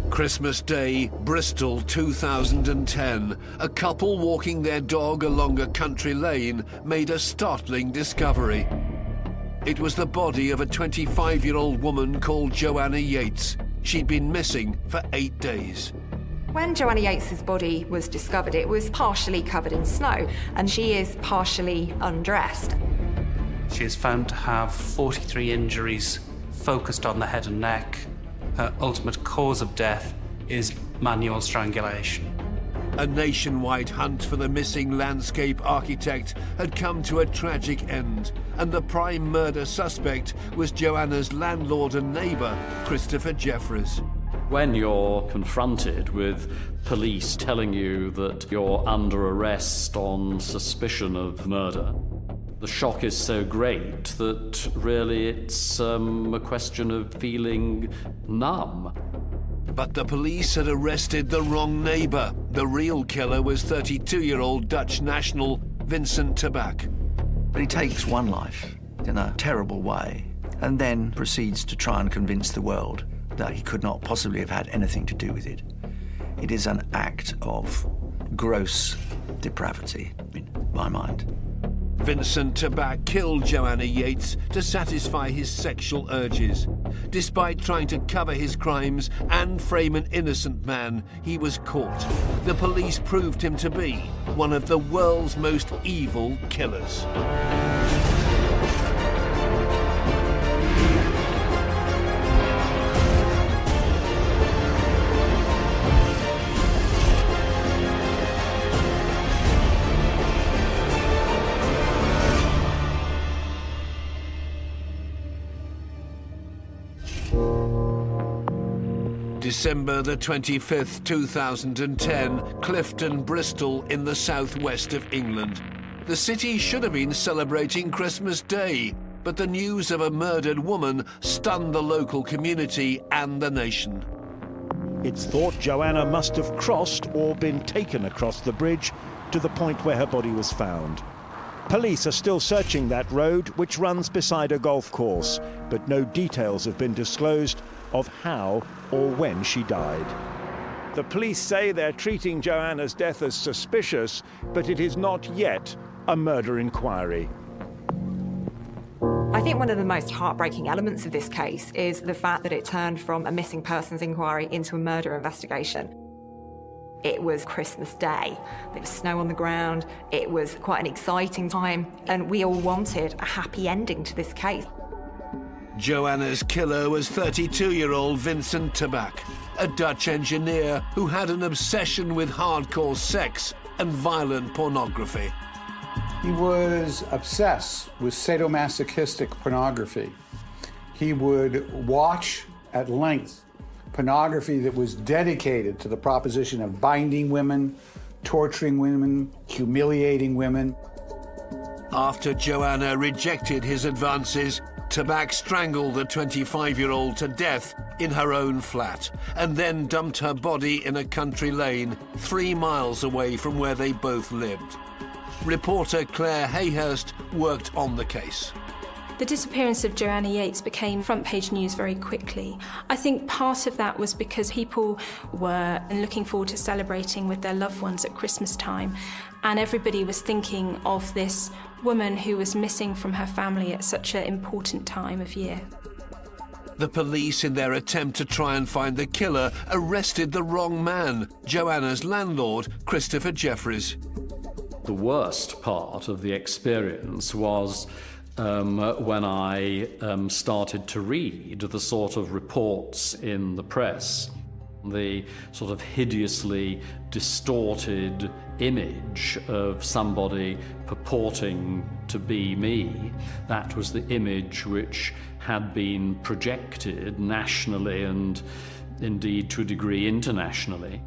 Christmas Day, Bristol 2010. A couple walking their dog along a country lane made a startling discovery. It was the body of a 25-year-old woman called Joanna Yates. She'd been missing for 8 days. When Joanna Yates's body was discovered, it was partially covered in snow, and she is partially undressed. She is found to have 43 injuries focused on the head and neck. Her ultimate cause of death is manual strangulation. A nationwide hunt for the missing landscape architect had come to a tragic end, and the prime murder suspect was Joanna's landlord and neighbour, Christopher Jeffries. When you're confronted with police telling you that you're under arrest on suspicion of murder, the shock is so great that really it's a question of feeling numb. But the police had arrested the wrong neighbour. The real killer was 32-year-old Dutch national Vincent Tabak. But he takes one life in a terrible way and then proceeds to try and convince the world that he could not possibly have had anything to do with it. It is an act of gross depravity, in my mind. Vincent Tabak killed Joanna Yates to satisfy his sexual urges. Despite trying to cover his crimes and frame an innocent man, he was caught. The police proved him to be one of the world's most evil killers. December the 25th, 2010, Clifton, Bristol in the southwest of England. The city should have been celebrating Christmas Day, but the news of a murdered woman stunned the local community and the nation. It's thought Joanna must have crossed or been taken across the bridge to the point where her body was found. Police are still searching that road, which runs beside a golf course, but no details have been disclosed of how or when she died. The police say they're treating Joanna's death as suspicious, but it is not yet a murder inquiry. I think one of the most heartbreaking elements of this case is the fact that it turned from a missing persons inquiry into a murder investigation. It was Christmas Day. There was snow on the ground. It was quite an exciting time, and we all wanted a happy ending to this case. Joanna's killer was 32-year-old Vincent Tabak, a Dutch engineer who had an obsession with hardcore sex and violent pornography. He was obsessed with sadomasochistic pornography. He would watch at length pornography that was dedicated to the proposition of binding women, torturing women, humiliating women. After Joanna rejected his advances, Tabak strangled the 25-year-old to death in her own flat and then dumped her body in a country lane 3 miles away from where they both lived. Reporter Claire Hayhurst worked on the case. The disappearance of Joanna Yates became front-page news very quickly. I think part of that was because people were looking forward to celebrating with their loved ones at Christmas time, and everybody was thinking of this woman who was missing from her family at such an important time of year. The police, in their attempt to try and find the killer, arrested the wrong man, Joanna's landlord, Christopher Jeffries. The worst part of the experience was when I started to read the sort of reports in the press, the sort of hideously distorted image of somebody purporting to be me. That was the image which had been projected nationally and indeed to a degree internationally.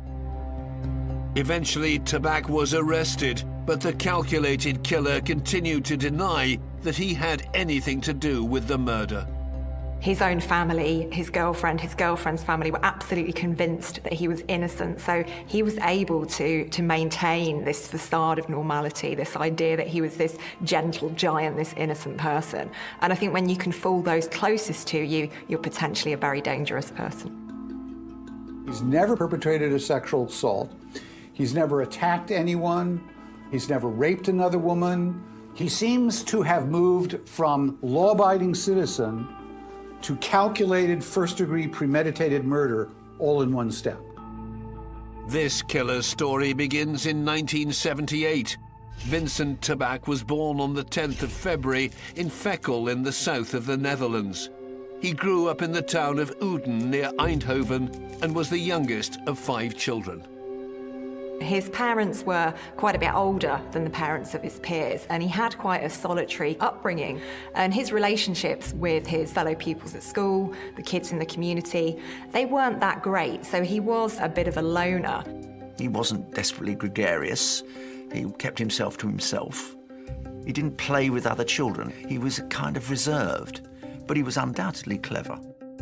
Eventually, Tabak was arrested, but the calculated killer continued to deny that he had anything to do with the murder. His own family, his girlfriend's family were absolutely convinced that he was innocent. So he was able to maintain this facade of normality, this idea that he was this gentle giant, this innocent person. And I think when you can fool those closest to you, you're potentially a very dangerous person. He's never perpetrated a sexual assault. He's never attacked anyone. He's never raped another woman. He seems to have moved from law-abiding citizen to calculated first-degree premeditated murder all in one step. This killer's story begins in 1978. Vincent Tabak was born on the 10th of February in Veghel in the south of the Netherlands. He grew up in the town of Uden near Eindhoven and was the youngest of 5 children. His parents were quite a bit older than the parents of his peers, and he had quite a solitary upbringing. And his relationships with his fellow pupils at school, the kids in the community, they weren't that great, so he was a bit of a loner. He wasn't desperately gregarious. He kept himself to himself. He didn't play with other children. He was kind of reserved, but he was undoubtedly clever.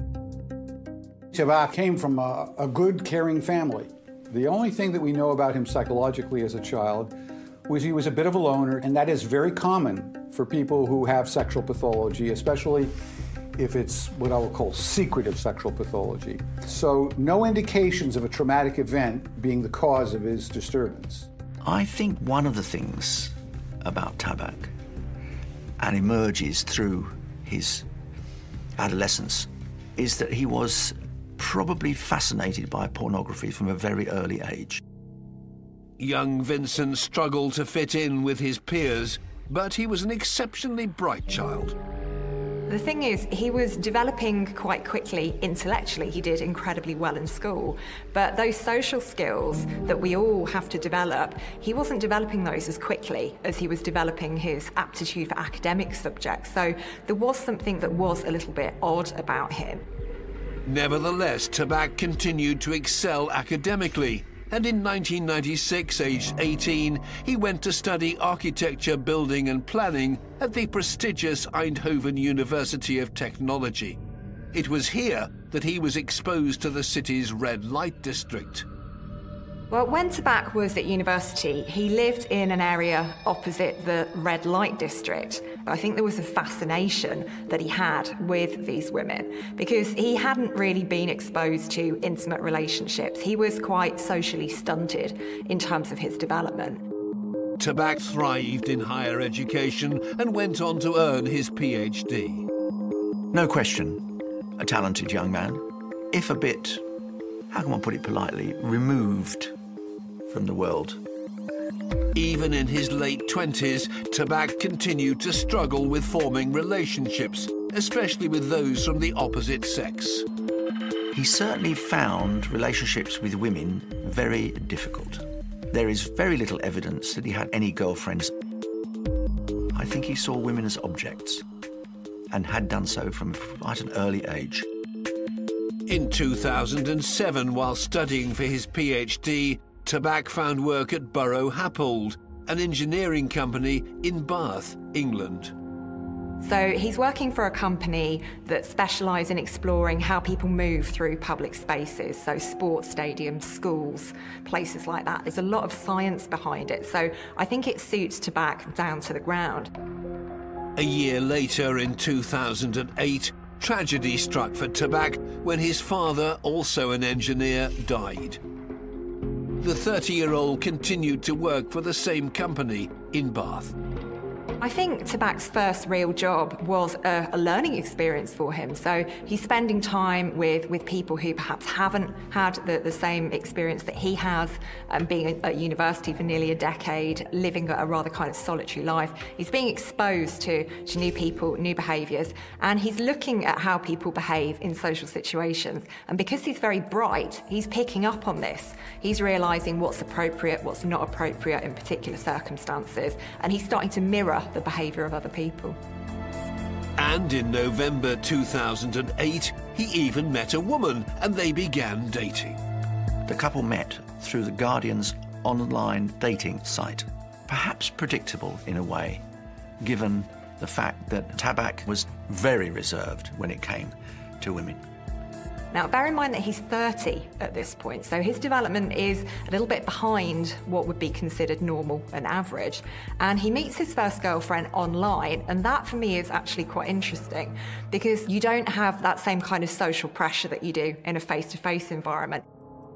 Tabak came from a good, caring family. The only thing that we know about him psychologically as a child was he was a bit of a loner, and that is very common for people who have sexual pathology, especially if it's what I will call secretive sexual pathology. So no indications of a traumatic event being the cause of his disturbance. I think one of the things about Tabak, and emerges through his adolescence, is that he was probably fascinated by pornography from a very early age. Young Vincent struggled to fit in with his peers, but he was an exceptionally bright child. The thing is, he was developing quite quickly intellectually. He did incredibly well in school, but those social skills that we all have to develop, he wasn't developing those as quickly as he was developing his aptitude for academic subjects. So there was something that was a little bit odd about him. Nevertheless, Tabak continued to excel academically, and in 1996, aged 18, he went to study architecture, building and planning at the prestigious Eindhoven University of Technology. It was here that he was exposed to the city's red light district. Well, when Tabak was at university, he lived in an area opposite the red light district. I think there was a fascination that he had with these women because he hadn't really been exposed to intimate relationships. He was quite socially stunted in terms of his development. Tabak thrived in higher education and went on to earn his PhD. No question, a talented young man, if a bit, how can one put it politely, removed from the world. Even in his late 20s, Tabak continued to struggle with forming relationships, especially with those from the opposite sex. He certainly found relationships with women very difficult. There is very little evidence that he had any girlfriends. I think he saw women as objects and had done so from quite an early age. In 2007, while studying for his PhD, Tabak found work at Burrow Happold, an engineering company in Bath, England. So he's working for a company that specialises in exploring how people move through public spaces, so sports stadiums, schools, places like that. There's a lot of science behind it, so I think it suits Tabak down to the ground. A year later, in 2008, tragedy struck for Tabak when his father, also an engineer, died. The 30-year-old continued to work for the same company in Bath. I think Tabak's first real job was a learning experience for him. So he's spending time with people who perhaps haven't had the same experience that he has, being at university for nearly a decade, living a rather kind of solitary life. He's being exposed to new people, new behaviours, and he's looking at how people behave in social situations. And because he's very bright, he's picking up on this. He's realising what's appropriate, what's not appropriate in particular circumstances, and he's starting to mirror the behaviour of other people. And in November 2008, he even met a woman and they began dating. The couple met through the Guardian's online dating site. Perhaps predictable in a way, given the fact that Tabak was very reserved when it came to women. Now, bear in mind that he's 30 at this point, so his development is a little bit behind what would be considered normal and average. And he meets his first girlfriend online, and that for me is actually quite interesting because you don't have that same kind of social pressure that you do in a face-to-face environment.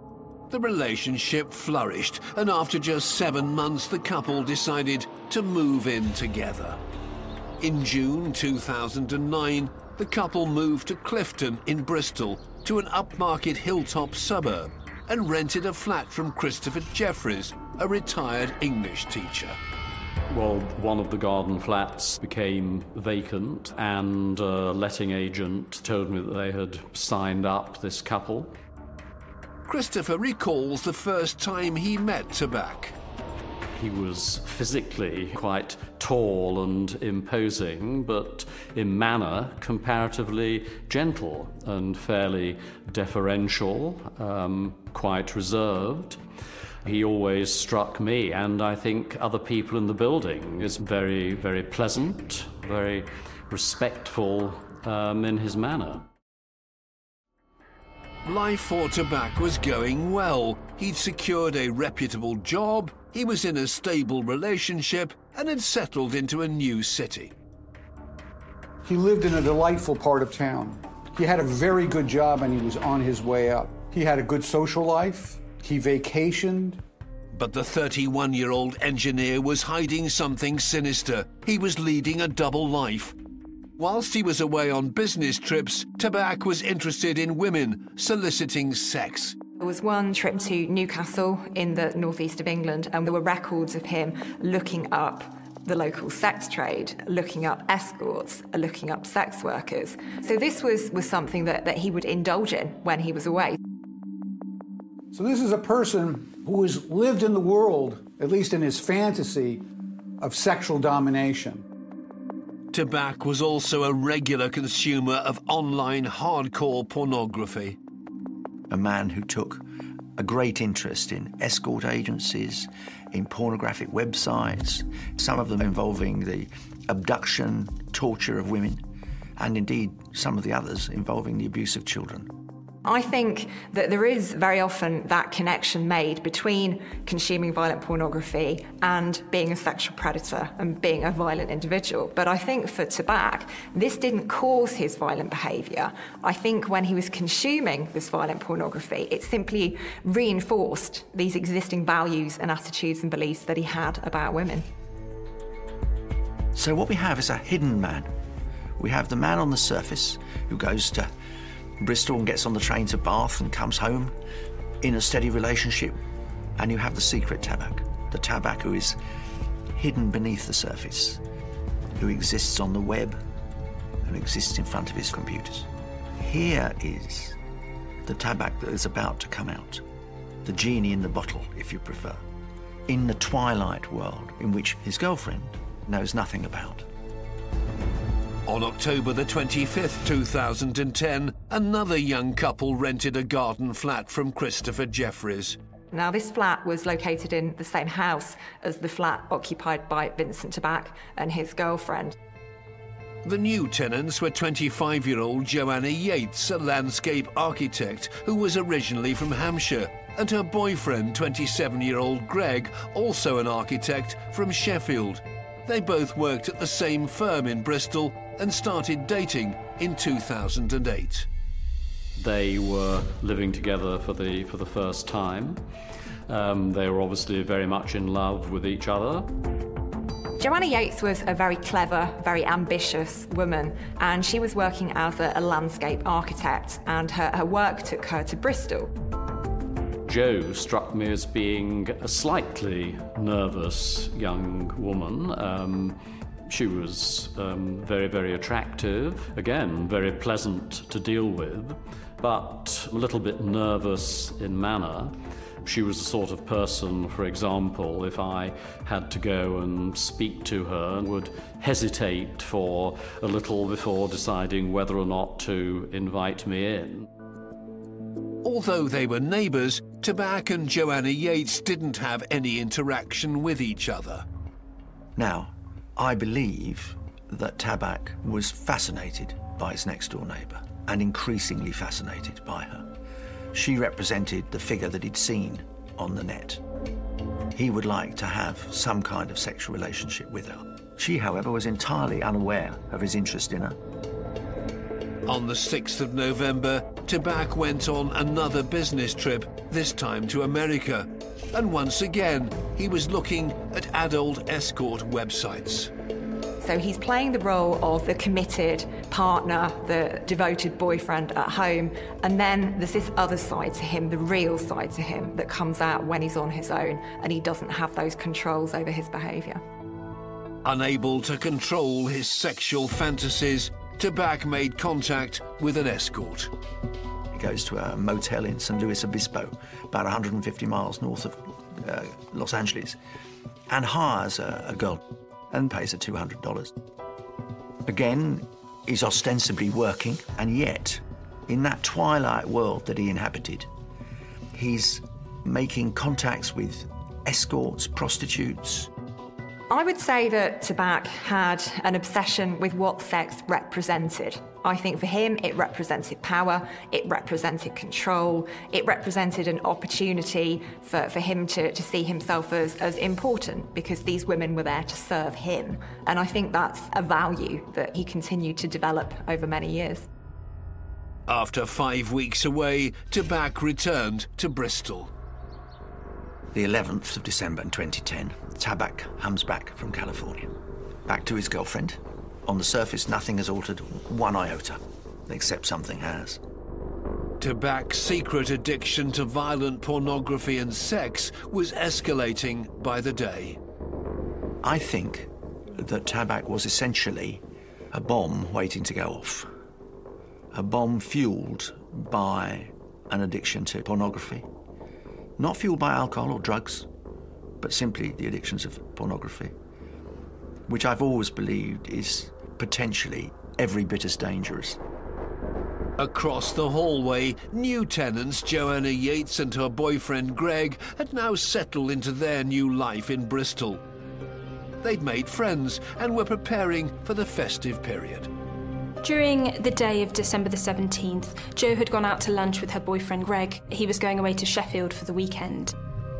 The relationship flourished, and after just 7 months, the couple decided to move in together. In June 2009, the couple moved to Clifton in Bristol, to an upmarket hilltop suburb, and rented a flat from Christopher Jeffries, a retired English teacher. Well, one of the garden flats became vacant, and a letting agent told me that they had signed up this couple. Christopher recalls the first time he met Tabak. He was physically quite tall and imposing, but in manner comparatively gentle and fairly deferential, quite reserved. He always struck me, and I think other people in the building, as very, very pleasant, very respectful in his manner. Life for Tabak was going well. He'd secured a reputable job, he was in a stable relationship, and had settled into a new city. He lived in a delightful part of town. He had a very good job and he was on his way up. He had a good social life. He vacationed. But the 31-year-old engineer was hiding something sinister. He was leading a double life. Whilst he was away on business trips, Tabak was interested in women, soliciting sex. There was one trip to Newcastle in the northeast of England, and there were records of him looking up the local sex trade, looking up escorts, looking up sex workers. So this was something that he would indulge in when he was away. So this is a person who has lived in the world, at least in his fantasy, of sexual domination. Tabak was also a regular consumer of online hardcore pornography. A man who took a great interest in escort agencies, in pornographic websites, some of them involving the abduction, torture of women, and indeed some of the others involving the abuse of children. I think that there is very often that connection made between consuming violent pornography and being a sexual predator and being a violent individual. But I think for Tabak, this didn't cause his violent behaviour. I think when he was consuming this violent pornography, it simply reinforced these existing values and attitudes and beliefs that he had about women. So what we have is a hidden man. We have the man on the surface who goes to Bristol and gets on the train to Bath and comes home in a steady relationship. And you have the secret Tabak, the Tabak who is hidden beneath the surface, who exists on the web and exists in front of his computers. Here is the Tabak that is about to come out, the genie in the bottle, if you prefer, in the twilight world in which his girlfriend knows nothing about. On October the 25th, 2010, another young couple rented a garden flat from Christopher Jeffries. Now, this flat was located in the same house as the flat occupied by Vincent Tabak and his girlfriend. The new tenants were 25-year-old Joanna Yates, a landscape architect who was originally from Hampshire, and her boyfriend, 27-year-old Greg, also an architect from Sheffield. They both worked at the same firm in Bristol and started dating in 2008. They were living together for the first time. They were obviously very much in love with each other. Joanna Yates was a very clever, very ambitious woman, and she was working as a landscape architect, and her work took her to Bristol. Jo struck me as being a slightly nervous young woman. She was very, very attractive, again, very pleasant to deal with, but a little bit nervous in manner. She was the sort of person, for example, if I had to go and speak to her, would hesitate for a little before deciding whether or not to invite me in. Although they were neighbours, Tabak and Joanna Yates didn't have any interaction with each other. Now, I believe that Tabak was fascinated by his next-door neighbour and increasingly fascinated by her. She represented the figure that he'd seen on the net. He would like to have some kind of sexual relationship with her. She, however, was entirely unaware of his interest in her. On the 6th of November, Tabak went on another business trip, this time to America. And once again, he was looking at adult escort websites. So he's playing the role of the committed partner, the devoted boyfriend at home, and then there's this other side to him, the real side to him, that comes out when he's on his own and he doesn't have those controls over his behaviour. Unable to control his sexual fantasies, Tabak made contact with an escort. He goes to a motel in San Luis Obispo, about 150 miles north of Los Angeles, and hires a girl and pays her $200. Again, he's ostensibly working, and yet, in that twilight world that he inhabited, he's making contacts with escorts, prostitutes. I would say that Tabak had an obsession with what sex represented. I think for him it represented power, it represented control, it represented an opportunity for him to see himself as important, because these women were there to serve him. And I think that's a value that he continued to develop over many years. After 5 weeks away, Tabak returned to Bristol. The 11th of December in 2010, Tabak comes back from California, back to his girlfriend. On the surface, nothing has altered one iota, except something has. Tabak's secret addiction to violent pornography and sex was escalating by the day. I think that Tabak was essentially a bomb waiting to go off. A bomb fueled by an addiction to pornography. Not fueled by alcohol or drugs, but simply the addictions of pornography, which I've always believed is potentially every bit as dangerous. Across the hallway, new tenants Joanna Yates and her boyfriend Greg had now settled into their new life in Bristol. They'd made friends and were preparing for the festive period. During the day of December the 17th, Jo had gone out to lunch with her boyfriend Greg. He was going away to Sheffield for the weekend.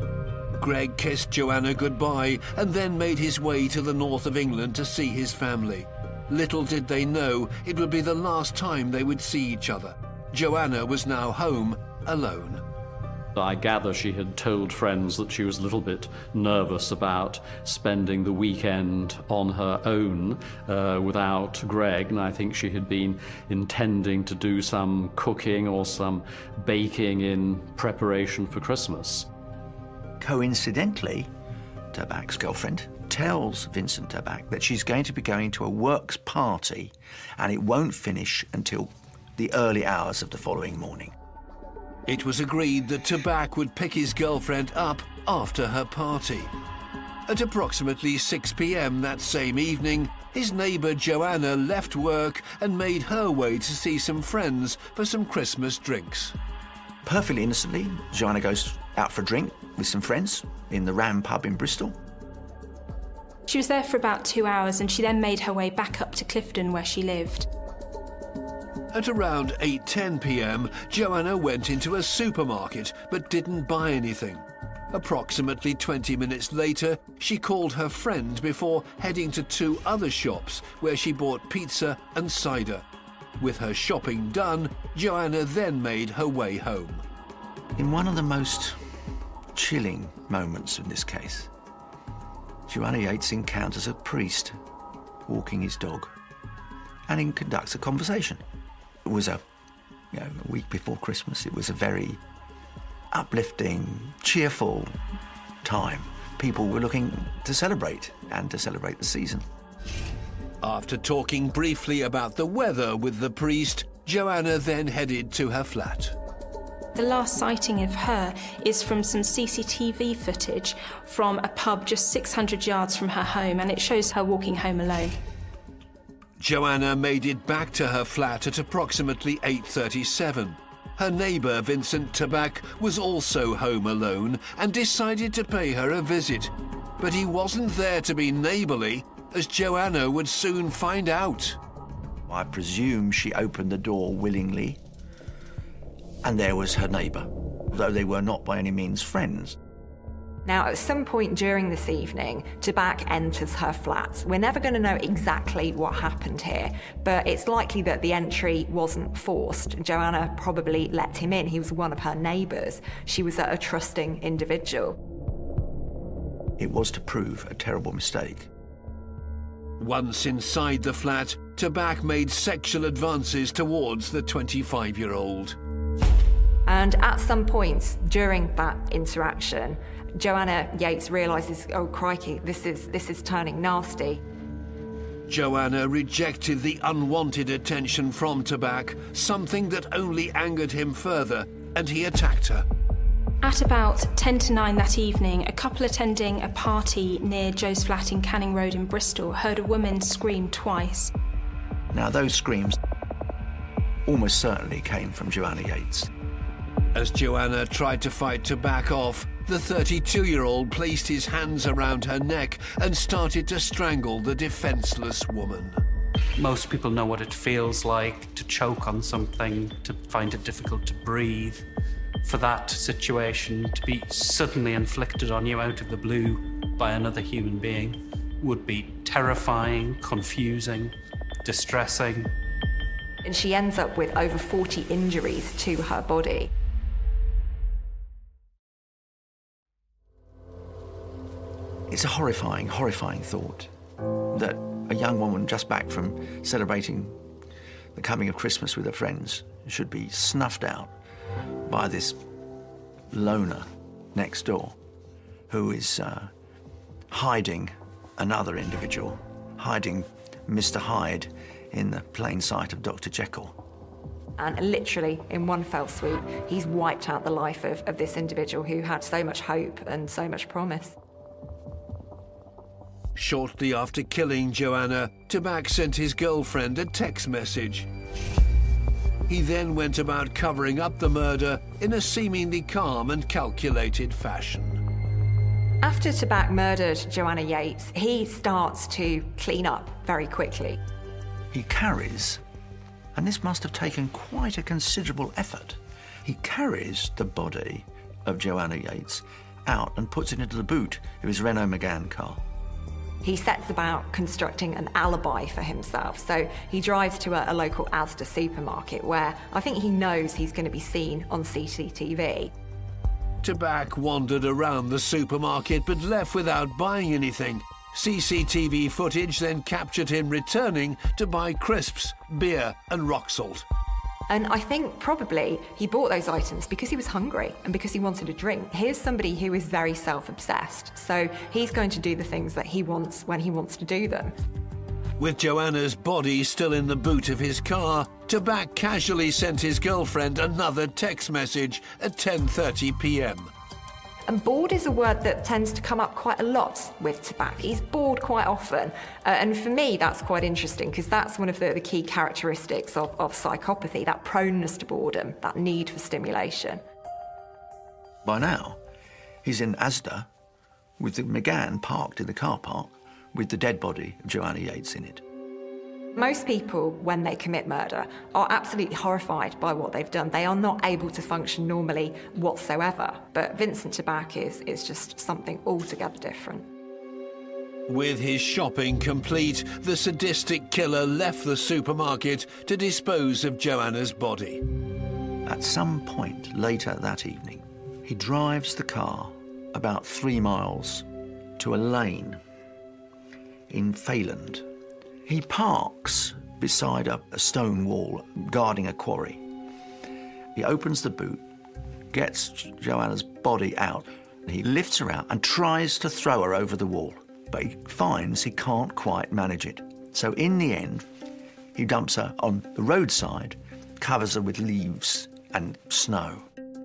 Greg kissed Joanna goodbye and then made his way to the north of England to see his family. Little did they know it would be the last time they would see each other. Joanna was now home, alone. I gather she had told friends that she was a little bit nervous about spending the weekend on her own without Greg, and I think she had been intending to do some cooking or some baking in preparation for Christmas. Coincidentally, Tabak's girlfriend tells Vincent Tabak that she's going to be going to a works party and it won't finish until the early hours of the following morning. It was agreed that Tabak would pick his girlfriend up after her party. At approximately 6 p.m. that same evening, his neighbour Joanna left work and made her way to see some friends for some Christmas drinks. Perfectly innocently, Joanna goes out for a drink with some friends in the Ram pub in Bristol. She was there for about 2 hours and she then made her way back up to Clifton where she lived. At around 8:10 p.m, Joanna went into a supermarket but didn't buy anything. Approximately 20 minutes later, she called her friend before heading to 2 other shops where she bought pizza and cider. With her shopping done, Joanna then made her way home. In one of the most chilling moments in this case, Joanna Yates encounters a priest walking his dog and he conducts a conversation. It was a week before Christmas. It was a very uplifting, cheerful time. People were looking to celebrate and to celebrate the season. After talking briefly about the weather with the priest, Joanna then headed to her flat. The last sighting of her is from some CCTV footage from a pub just 600 yards from her home, and it shows her walking home alone. Joanna made it back to her flat at approximately 8:37. Her neighbour, Vincent Tabak, was also home alone and decided to pay her a visit. But he wasn't there to be neighbourly, as Joanna would soon find out. I presume she opened the door willingly, and there was her neighbour, though they were not by any means friends. Now, at some point during this evening, Tabak enters her flat. We're never going to know exactly what happened here, but it's likely that the entry wasn't forced. Joanna probably let him in. He was one of her neighbours. She was a trusting individual. It was to prove a terrible mistake. Once inside the flat, Tabak made sexual advances towards the 25-year-old. And at some point during that interaction, Joanna Yates realises, oh crikey, this is turning nasty. Joanna rejected the unwanted attention from Tabak, something that only angered him further, and he attacked her. At about 10 to 9 that evening, a couple attending a party near Joe's flat in Canning Road in Bristol heard a woman scream twice. Now, those screams almost certainly came from Joanna Yates. As Joanna tried to fight Tabak off, the 32-year-old placed his hands around her neck and started to strangle the defenseless woman. Most people know what it feels like to choke on something, to find it difficult to breathe. For that situation to be suddenly inflicted on you out of the blue by another human being would be terrifying, confusing, distressing. And she ends up with over 40 injuries to her body. It's a horrifying, horrifying thought that a young woman just back from celebrating the coming of Christmas with her friends should be snuffed out by this loner next door who is hiding another individual, hiding Mr. Hyde in the plain sight of Dr. Jekyll. And literally, in one fell swoop, he's wiped out the life of this individual who had so much hope and so much promise. Shortly after killing Joanna, Tabak sent his girlfriend a text message. He then went about covering up the murder in a seemingly calm and calculated fashion. After Tabak murdered Joanna Yates, he starts to clean up very quickly. He carries, and this must have taken quite a considerable effort, he carries the body of Joanna Yates out and puts it into the boot of his Renault Megane car. He sets about constructing an alibi for himself. So he drives to a local Asda supermarket where I think he knows he's going to be seen on CCTV. Tabak wandered around the supermarket but left without buying anything. CCTV footage then captured him returning to buy crisps, beer and rock salt. And I think probably he bought those items because he was hungry and because he wanted a drink. Here's somebody who is very self-obsessed, so he's going to do the things that he wants when he wants to do them. With Joanna's body still in the boot of his car, Tabak casually sent his girlfriend another text message at 10:30 p.m. And bored is a word that tends to come up quite a lot with Tabak. He's bored quite often. And for me, that's quite interesting because that's one of the key characteristics of psychopathy, that proneness to boredom, that need for stimulation. By now, he's in Asda with the Megane parked in the car park with the dead body of Joanna Yates in it. Most people, when they commit murder, are absolutely horrified by what they've done. They are not able to function normally whatsoever. But Vincent Tabak is just something altogether different. With his shopping complete, the sadistic killer left the supermarket to dispose of Joanna's body. At some point later that evening, he drives the car about 3 miles to a lane in Fayland. He parks beside a stone wall guarding a quarry. He opens the boot, gets Joanna's body out. He lifts her out and tries to throw her over the wall, but he finds he can't quite manage it. So in the end, he dumps her on the roadside, covers her with leaves and snow.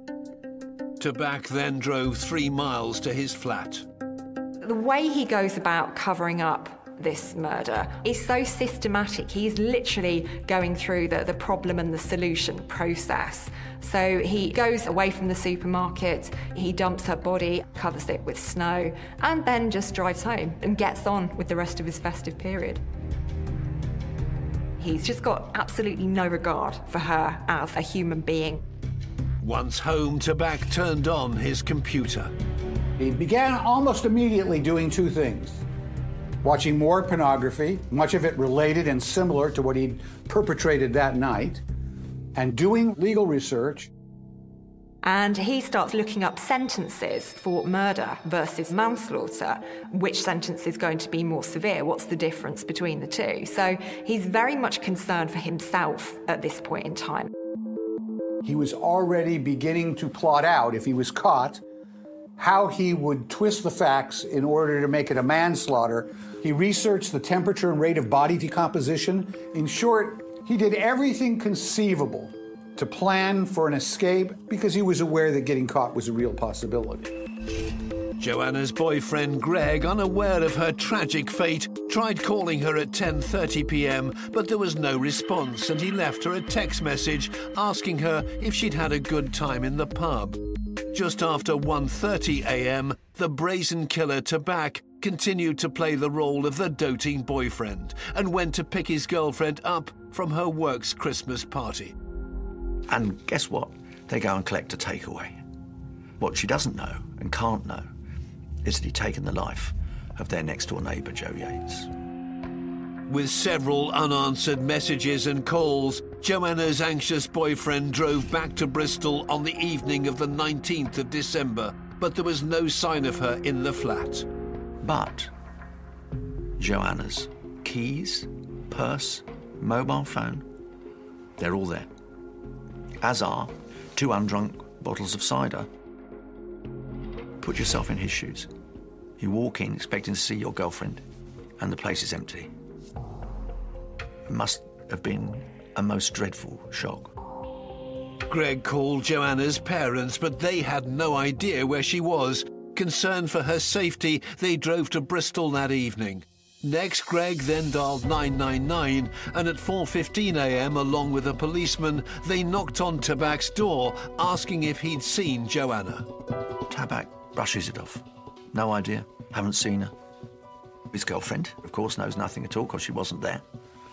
Tabak then drove 3 miles to his flat. The way he goes about covering up this murder is so systematic. He's literally going through the problem and the solution process. So he goes away from the supermarket, he dumps her body, covers it with snow, and then just drives home and gets on with the rest of his festive period. He's just got absolutely no regard for her as a human being. Once home, Tabak turned on his computer. He began almost immediately doing two things. Watching more pornography, much of it related and similar to what he'd perpetrated that night, and doing legal research. And he starts looking up sentences for murder versus manslaughter. Which sentence is going to be more severe? What's the difference between the two? So he's very much concerned for himself at this point in time. He was already beginning to plot out, if he was caught, how he would twist the facts in order to make it a manslaughter. He researched the temperature and rate of body decomposition. In short, he did everything conceivable to plan for an escape because he was aware that getting caught was a real possibility. Joanna's boyfriend Greg, unaware of her tragic fate, tried calling her at 10:30 p.m, but there was no response, and he left her a text message asking her if she'd had a good time in the pub. Just after 1:30 a.m, the brazen killer Tabak continued to play the role of the doting boyfriend and went to pick his girlfriend up from her work's Christmas party. And guess what? They go and collect a takeaway. What she doesn't know and can't know is that he'd taken the life of their next-door neighbour, Joe Yates. With several unanswered messages and calls, Joanna's anxious boyfriend drove back to Bristol on the evening of the 19th of December, but there was no sign of her in the flat. But Joanna's keys, purse, mobile phone, they're all there. As are 2 undrunk bottles of cider. Put yourself in his shoes. You walk in expecting to see your girlfriend, and the place is empty. It must have been a most dreadful shock. Greg called Joanna's parents, but they had no idea where she was. Concerned for her safety, they drove to Bristol that evening. Next, Greg then dialed 999, and at 4:15 a.m, along with a policeman, they knocked on Tabak's door, asking if he'd seen Joanna. Tabak brushes it off. No idea, haven't seen her. His girlfriend, of course, knows nothing at all because she wasn't there.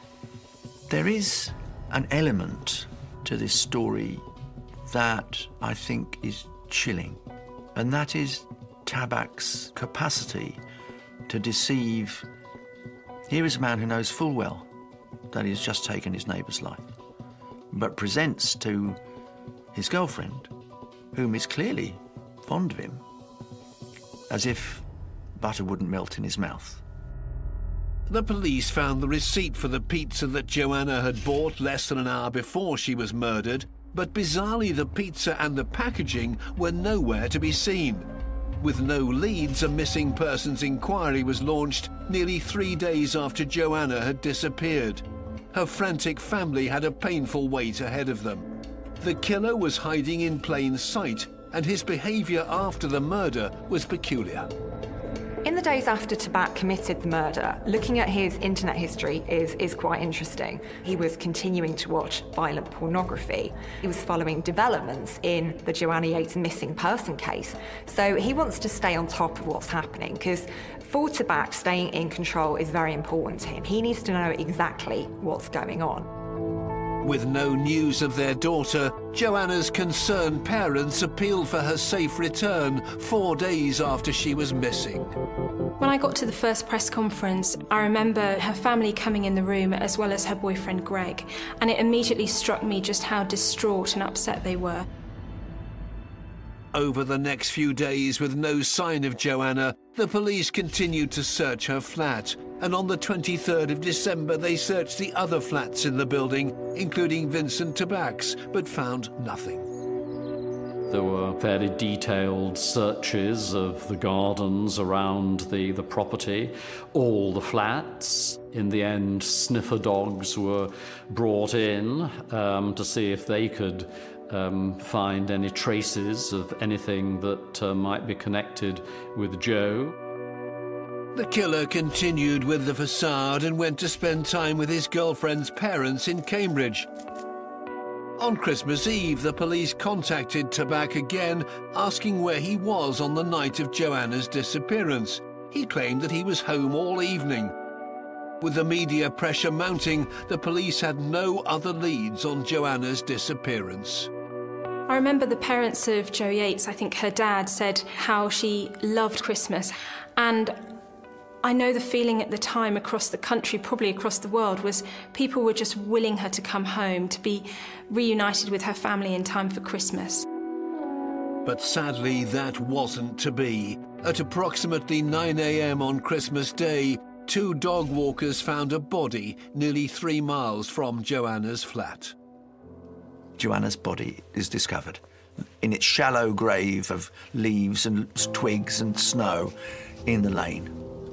There is an element to this story that I think is chilling, and that is Tabak's capacity to deceive. Here is a man who knows full well that he has just taken his neighbour's life, but presents to his girlfriend, whom is clearly fond of him, as if butter wouldn't melt in his mouth. The police found the receipt for the pizza that Joanna had bought less than an hour before she was murdered, but bizarrely the pizza and the packaging were nowhere to be seen. With no leads, a missing persons inquiry was launched nearly 3 days after Joanna had disappeared. Her frantic family had a painful wait ahead of them. The killer was hiding in plain sight, and his behaviour after the murder was peculiar. In the days after Tabak committed the murder, looking at his internet history is quite interesting. He was continuing to watch violent pornography. He was following developments in the Joanna Yates missing person case. So he wants to stay on top of what's happening, because for Tabak, staying in control is very important to him. He needs to know exactly what's going on. With no news of their daughter, Joanna's concerned parents appealed for her safe return 4 days after she was missing. When I got to the first press conference, I remember her family coming in the room as well as her boyfriend Greg, and it immediately struck me just how distraught and upset they were. Over the next few days, with no sign of Joanna, the police continued to search her flat, and on the 23rd of December they searched the other flats in the building, including Vincent Tabak's, but found nothing. There were fairly detailed searches of the gardens around the property, all the flats. In the end, sniffer dogs were brought in to see if they could find any traces of anything that might be connected with Joe. The killer continued with the facade and went to spend time with his girlfriend's parents in Cambridge. On Christmas Eve, the police contacted Tabak again, asking where he was on the night of Joanna's disappearance. He claimed that he was home all evening. With the media pressure mounting, the police had no other leads on Joanna's disappearance. I remember the parents of Jo Yates, I think her dad said how she loved Christmas. And I know the feeling at the time across the country, probably across the world, was people were just willing her to come home, to be reunited with her family in time for Christmas. But sadly, that wasn't to be. At approximately 9 a.m. on Christmas Day, 2 dog walkers found a body nearly 3 miles from Joanna's flat. Joanna's body is discovered in its shallow grave of leaves and twigs and snow in the lane.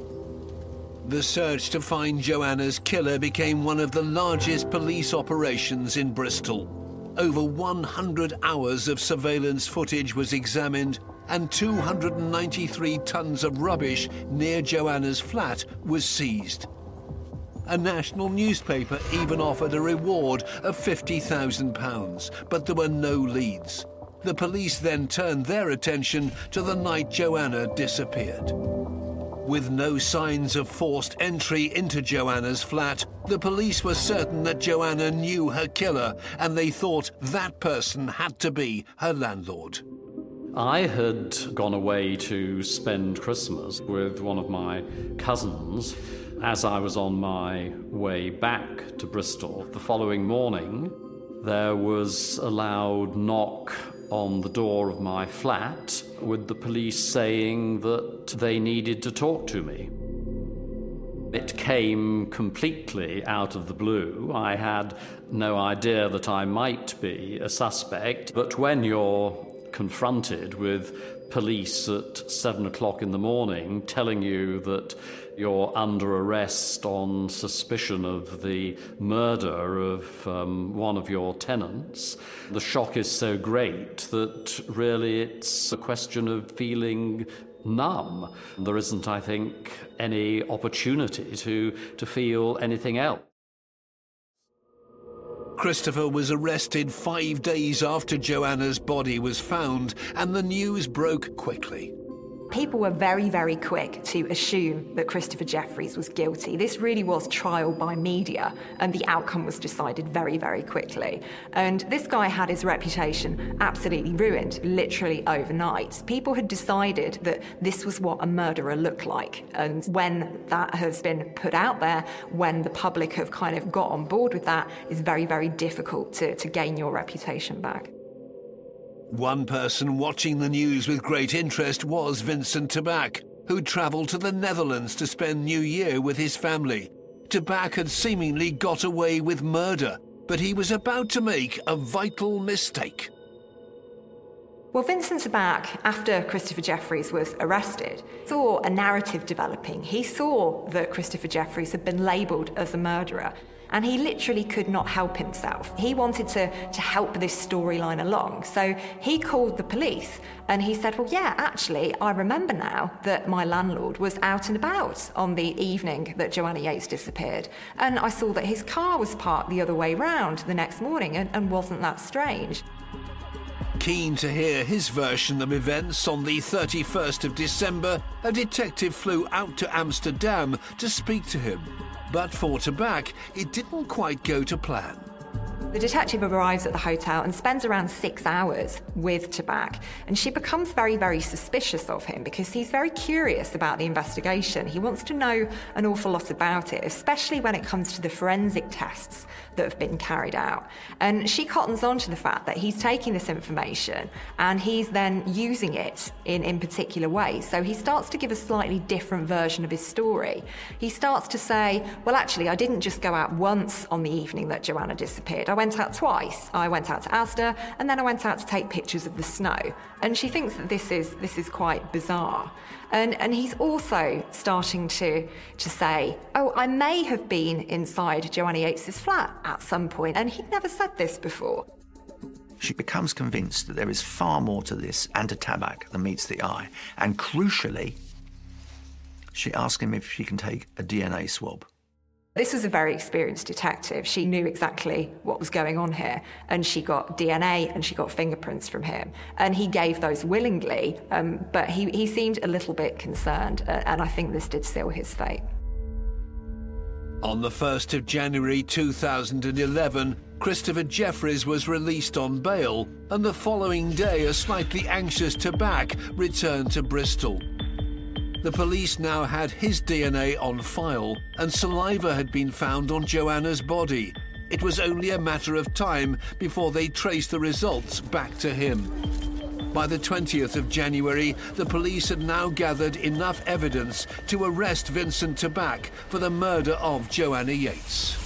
The search to find Joanna's killer became one of the largest police operations in Bristol. Over 100 hours of surveillance footage was examined, and 293 tons of rubbish near Joanna's flat was seized. A national newspaper even offered a reward of £50,000, but there were no leads. The police then turned their attention to the night Joanna disappeared. With no signs of forced entry into Joanna's flat, the police were certain that Joanna knew her killer, and they thought that person had to be her landlord. I had gone away to spend Christmas with one of my cousins. As I was on my way back to Bristol the following morning, there was a loud knock on the door of my flat with the police saying that they needed to talk to me. It came completely out of the blue. I had no idea that I might be a suspect, but when you're confronted with police at 7 o'clock in the morning telling you that you're under arrest on suspicion of the murder of one of your tenants, the shock is so great that really it's a question of feeling numb. There isn't, I think, any opportunity to feel anything else. Christopher was arrested 5 days after Joanna's body was found, and the news broke quickly. People were very, very quick to assume that Christopher Jefferies was guilty. This really was trial by media, and the outcome was decided very, very quickly. And this guy had his reputation absolutely ruined, literally overnight. People had decided that this was what a murderer looked like. And when that has been put out there, when the public have kind of got on board with that, it's very, very difficult to gain your reputation back. One person watching the news with great interest was Vincent Tabak, who travelled to the Netherlands to spend New Year with his family. Tabak had seemingly got away with murder, but he was about to make a vital mistake. Well, Vincent Tabak, after Christopher Jefferies was arrested, saw a narrative developing. He saw that Christopher Jefferies had been labelled as a murderer, and he literally could not help himself. He wanted to help this storyline along. So he called the police and he said, well, yeah, actually, I remember now that my landlord was out and about on the evening that Joanna Yates disappeared. And I saw that his car was parked the other way round the next morning, and wasn't that strange? Keen to hear his version of events, on the 31st of December, a detective flew out to Amsterdam to speak to him. But for Tabak, it didn't quite go to plan. The detective arrives at the hotel and spends around 6 hours with Tabak, and she becomes very, very suspicious of him because he's very curious about the investigation. He wants to know an awful lot about it, especially when it comes to the forensic tests that have been carried out. And she cottons on to the fact that he's taking this information and he's then using it in particular ways. So he starts to give a slightly different version of his story. He starts to say, well, actually, I didn't just go out once on the evening that Joanna disappeared. I went out twice. I went out to Asda, and then I went out to take pictures of the snow. And she thinks that this is quite bizarre. And he's also starting to say, oh, I may have been inside Joanna Yates' flat at some point, and he'd never said this before. She becomes convinced that there is far more to this and to Tabak than meets the eye. And crucially, she asks him if she can take a DNA swab. This was a very experienced detective. She knew exactly what was going on here, and she got DNA and she got fingerprints from him. And he gave those willingly, but he seemed a little bit concerned, and I think this did seal his fate. On the 1st of January 2011, Christopher Jeffries was released on bail, and the following day a slightly anxious Tabak returned to Bristol. The police now had his DNA on file, and saliva had been found on Joanna's body. It was only a matter of time before they traced the results back to him. By the 20th of January, the police had now gathered enough evidence to arrest Vincent Tabak for the murder of Joanna Yates.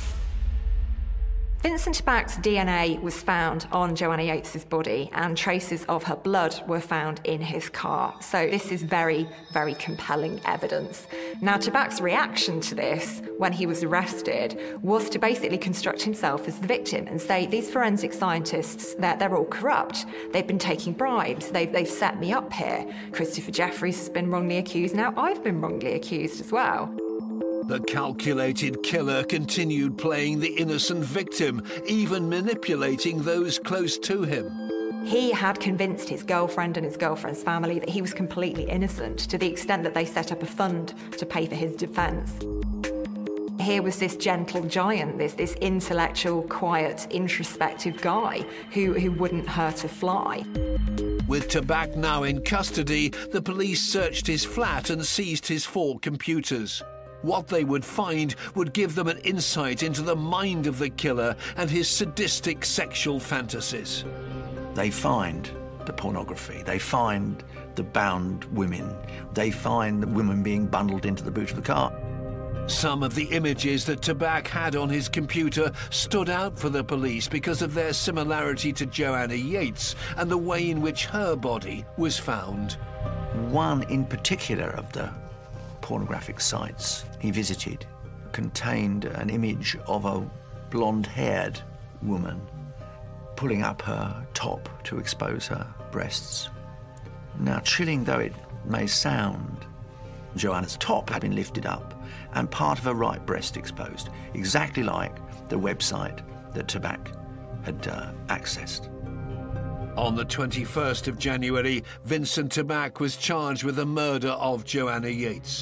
Vincent Tabak's DNA was found on Joanna Yates's body, and traces of her blood were found in his car. So this is very, very compelling evidence. Now, Tabak's reaction to this when he was arrested was to basically construct himself as the victim and say, these forensic scientists, they're all corrupt. They've been taking bribes. They've set me up here. Christopher Jeffries has been wrongly accused. Now I've been wrongly accused as well. The calculated killer continued playing the innocent victim, even manipulating those close to him. He had convinced his girlfriend and his girlfriend's family that he was completely innocent, to the extent that they set up a fund to pay for his defence. Here was this gentle giant, this intellectual, quiet, introspective guy who wouldn't hurt a fly. With Tabak now in custody, the police searched his flat and seized his 4 computers. What they would find would give them an insight into the mind of the killer and his sadistic sexual fantasies. They find the pornography, they find the bound women, they find the women being bundled into the boot of the car. Some of the images that Tabak had on his computer stood out for the police because of their similarity to Joanna Yates and the way in which her body was found. One in particular of the pornographic sites he visited contained an image of a blonde-haired woman pulling up her top to expose her breasts. Now, chilling though it may sound, Joanna's top had been lifted up and part of her right breast exposed, exactly like the website that Tabak had accessed. On the 21st of January, Vincent Tabak was charged with the murder of Joanna Yates.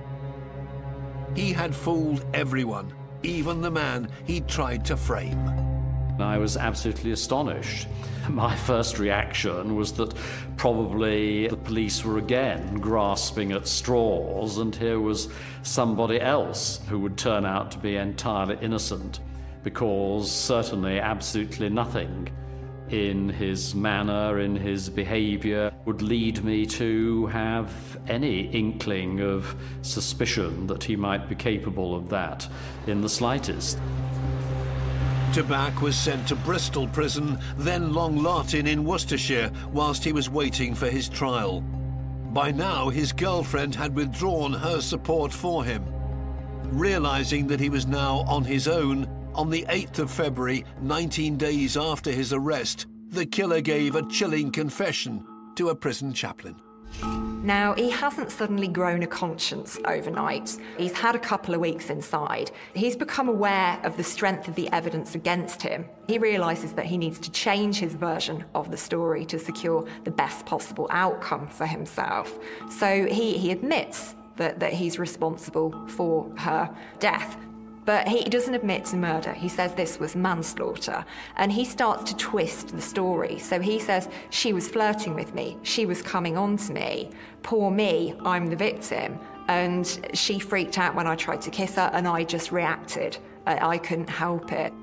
He had fooled everyone, even the man he'd tried to frame. I was absolutely astonished. My first reaction was that probably the police were again grasping at straws, and here was somebody else who would turn out to be entirely innocent, because certainly absolutely nothing in his manner, in his behaviour, would lead me to have any inkling of suspicion that he might be capable of that in the slightest. Tabak was sent to Bristol prison, then Long Lartin in Worcestershire, whilst he was waiting for his trial. By now, his girlfriend had withdrawn her support for him. Realising that he was now on his own, on the 8th of February, 19 days after his arrest, the killer gave a chilling confession to a prison chaplain. Now, he hasn't suddenly grown a conscience overnight. He's had a couple of weeks inside. He's become aware of the strength of the evidence against him. He realises that he needs to change his version of the story to secure the best possible outcome for himself. So he admits that he's responsible for her death. But he doesn't admit to murder. He says this was manslaughter. And he starts to twist the story. So he says, she was flirting with me. She was coming on to me. Poor me, I'm the victim. And she freaked out when I tried to kiss her, and I just reacted. I couldn't help it.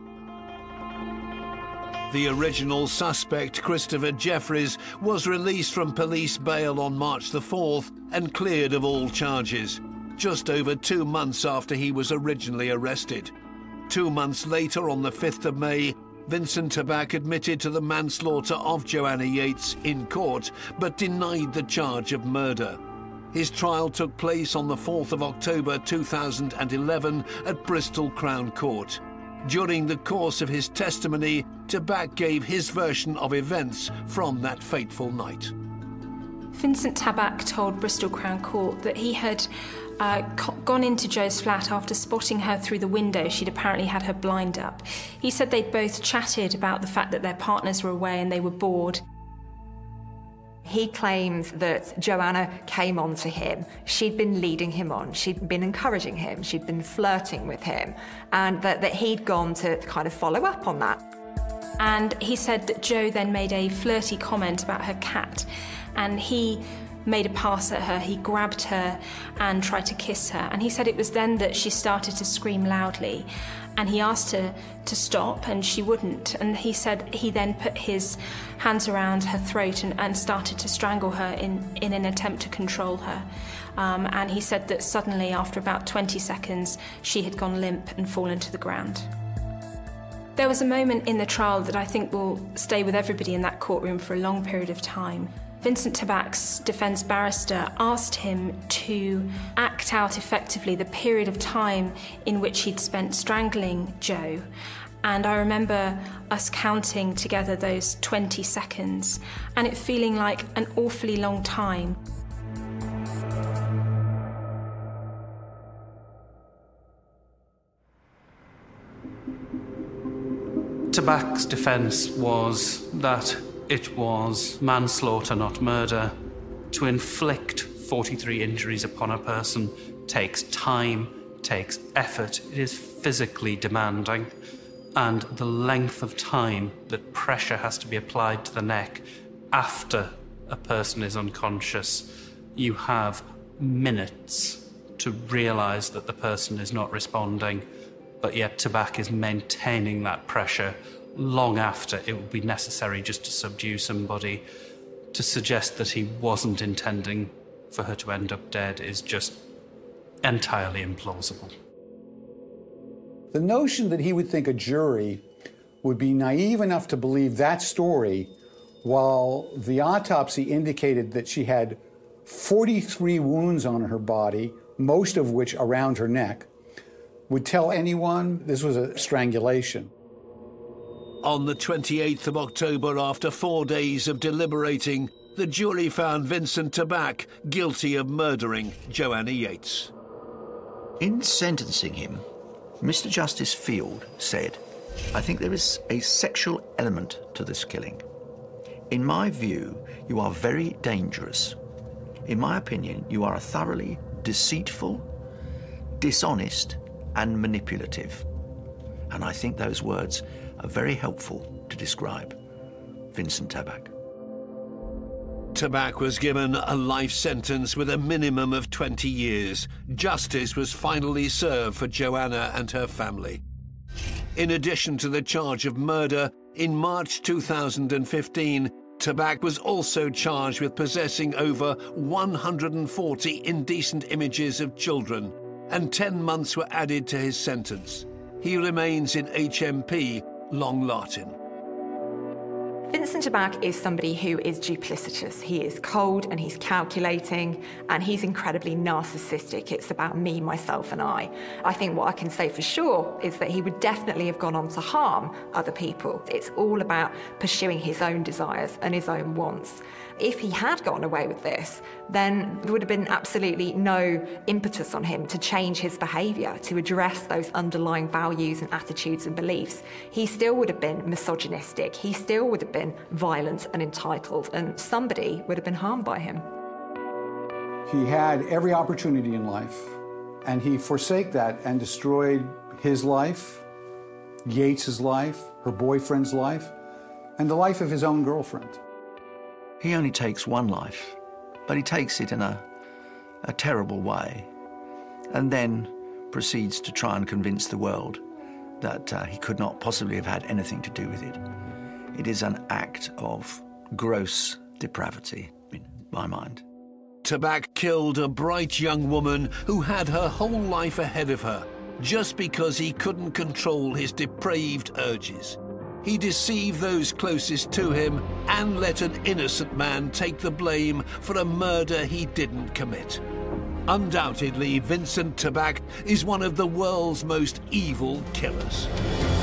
The original suspect, Christopher Jeffries, was released from police bail on March the 4th and cleared of all charges, just over 2 months after he was originally arrested. 2 months later, on the 5th of May, Vincent Tabak admitted to the manslaughter of Joanna Yates in court, but denied the charge of murder. His trial took place on the 4th of October 2011 at Bristol Crown Court. During the course of his testimony, Tabak gave his version of events from that fateful night. Vincent Tabak told Bristol Crown Court that he had gone into Jo's flat after spotting her through the window. She'd apparently had her blind up. He said they'd both chatted about the fact that their partners were away and they were bored. He claims that Joanna came on to him. She'd been leading him on. She'd been encouraging him. She'd been flirting with him. And that he'd gone to kind of follow up on that. And he said that Jo then made a flirty comment about her cat. And he made a pass at her. He grabbed her and tried to kiss her. And he said it was then that she started to scream loudly. And he asked her to stop, and she wouldn't. And he said he then put his hands around her throat and started to strangle her in an attempt to control her. And he said that suddenly, after about 20 seconds, she had gone limp and fallen to the ground. There was a moment in the trial that I think will stay with everybody in that courtroom for a long period of time. Vincent Tabac's defence barrister asked him to act out effectively the period of time in which he'd spent strangling Jo. And I remember us counting together those 20 seconds and it feeling like an awfully long time. Tabac's defence was that it was manslaughter, not murder. To inflict 43 injuries upon a person takes time, takes effort, it is physically demanding, and the length of time that pressure has to be applied to the neck after a person is unconscious, you have minutes to realise that the person is not responding, but yet Tabac is maintaining that pressure long after it would be necessary just to subdue somebody. To suggest that he wasn't intending for her to end up dead is just entirely implausible. The notion that he would think a jury would be naive enough to believe that story while the autopsy indicated that she had 43 wounds on her body, most of which around her neck, would tell anyone this was a strangulation. On the 28th of October, after 4 days of deliberating, the jury found Vincent Tabac guilty of murdering Joanna Yates. In sentencing him, Mr. Justice Field said, "I think there is a sexual element to this killing. In my view, you are very dangerous. In my opinion, you are thoroughly deceitful, dishonest, and manipulative." And I think those words are very helpful to describe Vincent Tabac. Tabac was given a life sentence with a minimum of 20 years. Justice was finally served for Joanna and her family. In addition to the charge of murder, in March 2015, Tabac was also charged with possessing over 140 indecent images of children, and 10 months were added to his sentence. He remains in HMP Long Lartin. Vincent Tabac is somebody who is duplicitous. He is cold and he's calculating and he's incredibly narcissistic. It's about me, myself and I. I think what I can say for sure is that he would definitely have gone on to harm other people. It's all about pursuing his own desires and his own wants. If he had gotten away with this, then there would have been absolutely no impetus on him to change his behaviour, to address those underlying values and attitudes and beliefs. He still would have been misogynistic. He still would have been violent and entitled, and somebody would have been harmed by him. He had every opportunity in life, and he forsake that and destroyed his life, Yates's life, her boyfriend's life, and the life of his own girlfriend. He only takes one life, but he takes it in a terrible way, and then proceeds to try and convince the world that he could not possibly have had anything to do with it. It is an act of gross depravity, in my mind. Tabac killed a bright young woman who had her whole life ahead of her, just because he couldn't control his depraved urges. He deceived those closest to him and let an innocent man take the blame for a murder he didn't commit. Undoubtedly, Vincent Tabac is one of the world's most evil killers.